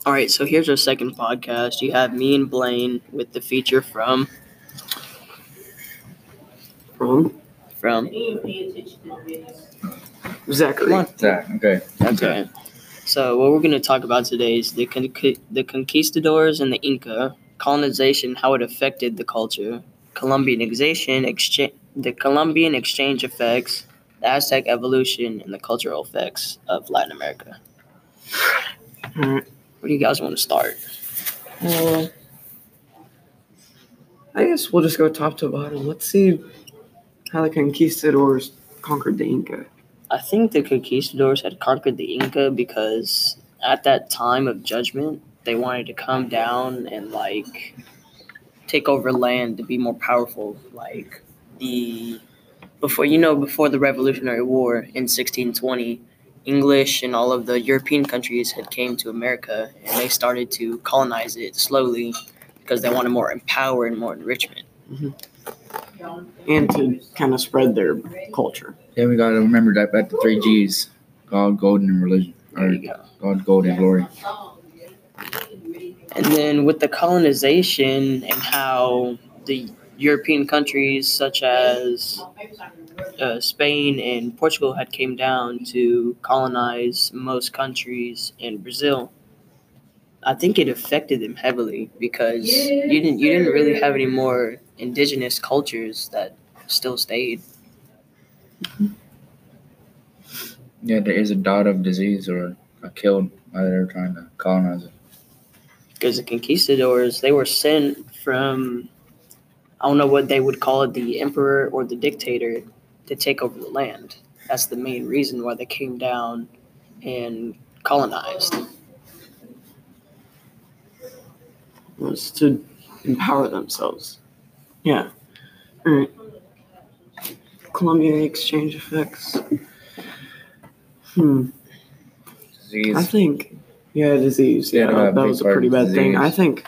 All right, so here's our second podcast. You have me and Blaine with the feature from Zachary. Come on. Zach, okay. Okay. So what we're going to talk about today is the conquistadors and the Inca, colonization, how it affected the culture, the Columbian exchange effects, the Aztec evolution, and the cultural effects of Latin America. All right. Where do you guys want to start? I guess we'll just go top to bottom. Let's see how the conquistadors conquered the Inca. I think the conquistadors had conquered the Inca because at that time of judgment, they wanted to come down and take over land to be more powerful. Before the Revolutionary War in 1620, English and all of the European countries had came to America and they started to colonize it slowly because they wanted more power and more enrichment. And to kind of spread their culture. Yeah, we gotta remember that about the 3 G's: God, gold, and religion. There you go. God, gold, and glory. And then with the colonization and how the European countries such as Spain and Portugal had came down to colonize most countries in Brazil, I think it affected them heavily because you didn't really have any more indigenous cultures that still stayed. Yeah, there is a dot of disease or got killed while they were trying to colonize it. Because the conquistadors, they were sent from, I don't know what they would call it, the emperor or the dictator, to take over the land. That's the main reason why they came down and colonized. Was to empower themselves. Yeah. All right. Columbian exchange effects. Disease. I think, disease. Yeah, that was a pretty bad thing. I think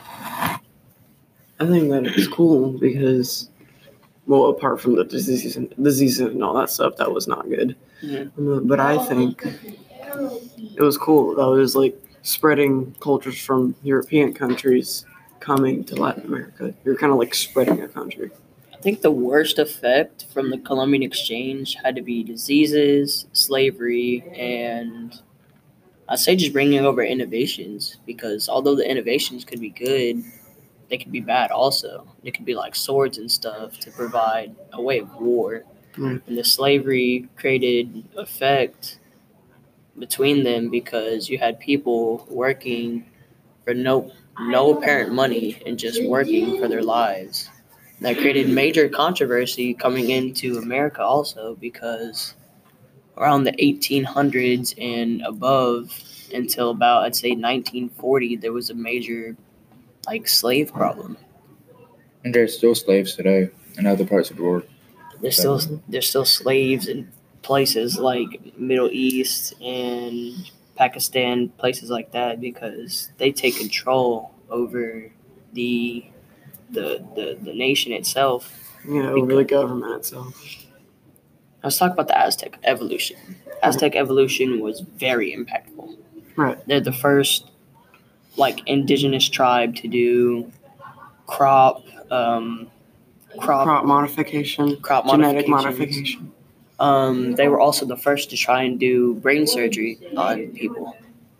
that it's cool because, well, apart from the diseases and all that stuff, that was not good. Mm-hmm. But I think it was cool. That was spreading cultures from European countries coming to Latin America. You're kind of spreading a country. I think the worst effect from the Columbian exchange had to be diseases, slavery, and I'd say just bringing over innovations, because although the innovations could be good, they could be bad also. It could be like swords and stuff to provide a way of war. Mm. And the slavery created effect between them because you had people working for no apparent money and just working for their lives. That created major controversy coming into America also because around the 1800s and above until about, I'd say, 1940, there was a major slave problem. And there's still slaves today in other parts of the world. There's still slaves in places like Middle East and Pakistan, places like that, because they take control over the nation itself. Yeah, over the government itself. Let's talk about the Aztec evolution. Aztec evolution was very impactful. Right. They're the first indigenous tribe to do crop modification, genetic modification. They were also the first to try and do brain surgery on people.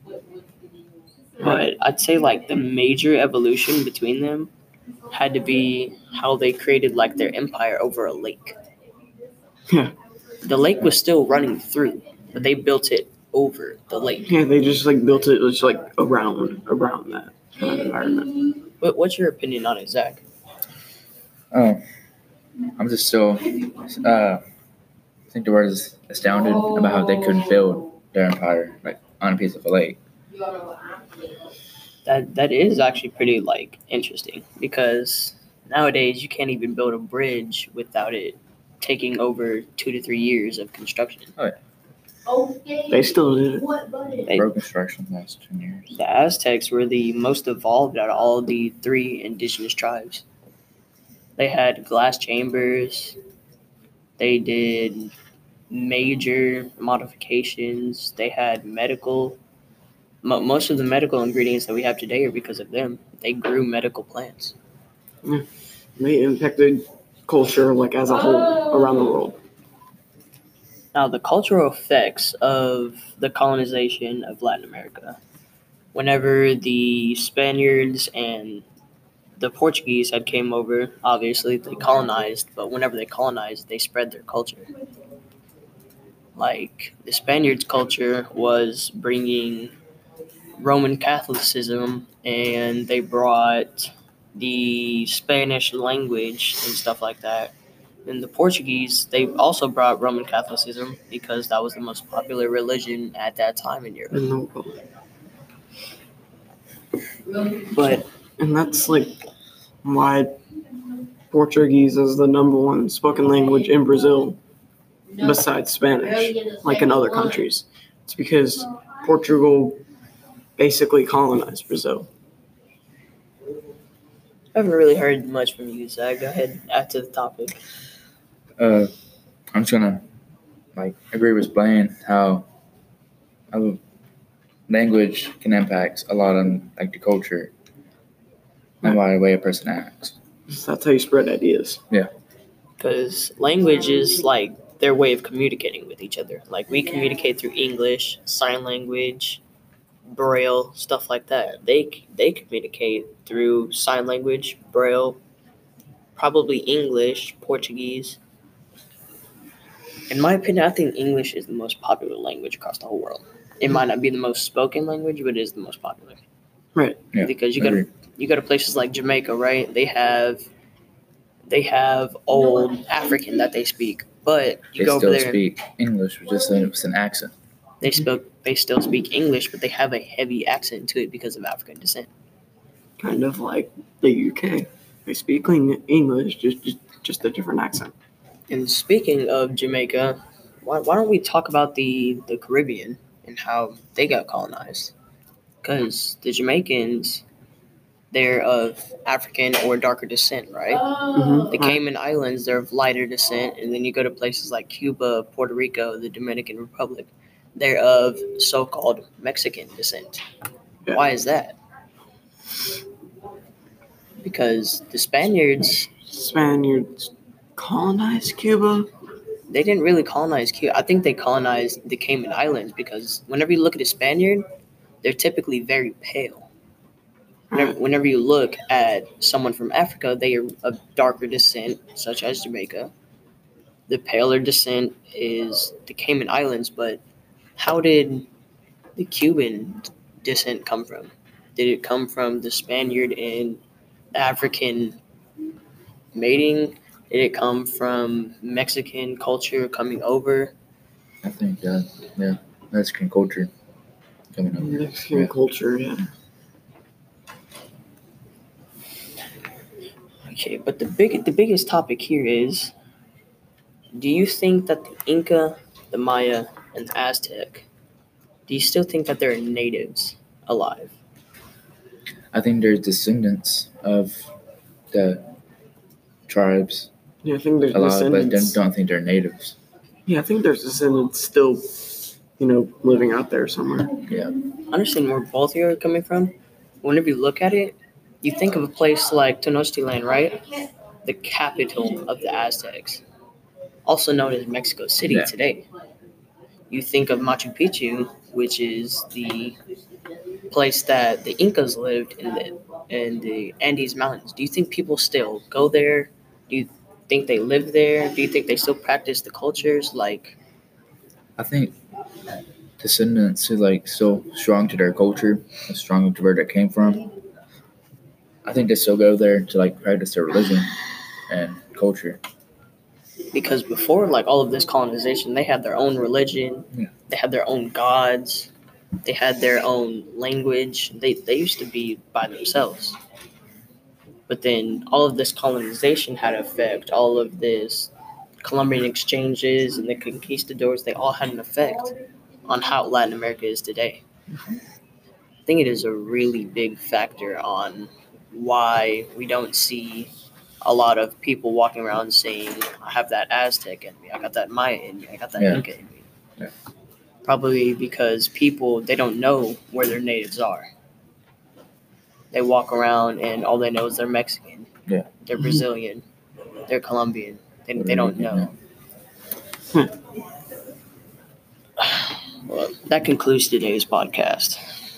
But I'd say the major evolution between them had to be how they created their empire over a lake. Yeah. The lake was still running through, but they built it over the lake. Yeah, they just built it just around that kind of environment. What's your opinion on it, Zach? Oh, I'm just still, I think the word is astounded about how they could build their empire on a piece of a lake. That is actually pretty interesting, because nowadays you can't even build a bridge without it taking over 2 to 3 years of construction. Oh yeah. They still did it. Road construction last 10 years. The Aztecs were the most evolved out of all the 3 indigenous tribes. They had glass chambers. They did major modifications. They had medical. Most of the medical ingredients that we have today are because of them. They grew medical plants. They impacted culture like as a whole around the world. Now, the cultural effects of the colonization of Latin America. Whenever the Spaniards and the Portuguese had came over, obviously they colonized, but whenever they colonized, they spread their culture. Like the Spaniards' culture was bringing Roman Catholicism, and they brought the Spanish language and stuff like that. And the Portuguese, they also brought Roman Catholicism because that was the most popular religion at that time in Europe. In the world. But And that's like why Portuguese is the number one spoken language in Brazil besides Spanish, like in other countries. It's because Portugal basically colonized Brazil. I haven't really heard much from you, Zach. Go ahead, add to the topic. I'm just gonna agree with Blaine how language can impact a lot on the culture and by the way a person acts. That's how you spread ideas. Because language is like their way of communicating with each other. Like we communicate through English, sign language, Braille, stuff like that. They communicate through sign language, Braille, probably English, Portuguese. In my opinion, I think English is the most popular language across the whole world. It might not be the most spoken language, but it is the most popular. Right. Yeah, Because you go to places like Jamaica, right? They have old African that they speak, but you They go over still there, speak English with an accent. they still speak English, but they have a heavy accent to it because of African descent. Kind of like the UK. They speak English, just a different accent. And speaking of Jamaica, why don't we talk about the Caribbean and how they got colonized? Because the Jamaicans, they're of African or darker descent, right? Mm-hmm. The Cayman Islands, they're of lighter descent, and then you go to places like Cuba, Puerto Rico, the Dominican Republic, they're of so-called Mexican descent. Yeah. Why is that? Because the Spaniards colonized Cuba. they didn't really colonize Cuba. I think they colonized the Cayman Islands because whenever you look at a Spaniard, they're typically very pale. Whenever you look at someone from Africa, they are of darker descent, such as Jamaica. The paler descent is the Cayman Islands, but how did the Cuban descent come from? Did it come from the Spaniard and African mating? Did it come from Mexican culture coming over? I think Mexican culture coming over. Mexican culture, yeah. Okay, but the biggest topic here is, do you think that the Inca, the Maya, and the Aztec, do you still think that they're natives alive? I think they're descendants of the tribes Yeah, I think there's alive, but descendants. don't think they're natives. Yeah, I think there's descendants still, living out there somewhere. Yeah. I understand where both of you are coming from. Whenever you look at it, you think of a place like Tenochtitlan, right? The capital of the Aztecs, also known as Mexico City Yeah. today. You think of Machu Picchu, which is the place that the Incas lived in the Andes Mountains. Do you think people still go there? Do you think they live there? Do you think they still practice the cultures? I think descendants who so strong to their culture, and strong to where they came from. I think they still go there to practice their religion and culture. Because before all of this colonization, they had their own religion. Yeah. They had their own gods. They had their own language. They used to be by themselves. But then all of this colonization had an effect. All of this Columbian exchanges and the conquistadors, they all had an effect on how Latin America is today. I think it is a really big factor on why we don't see a lot of people walking around saying, I have that Aztec in me, I got that Maya in me, I got that Yeah. Inca in me. Yeah. Probably because people, they don't know where their natives are. They walk around and all they know is they're Mexican. Yeah. They're Brazilian. They're Colombian. They don't know. Well, that concludes today's podcast.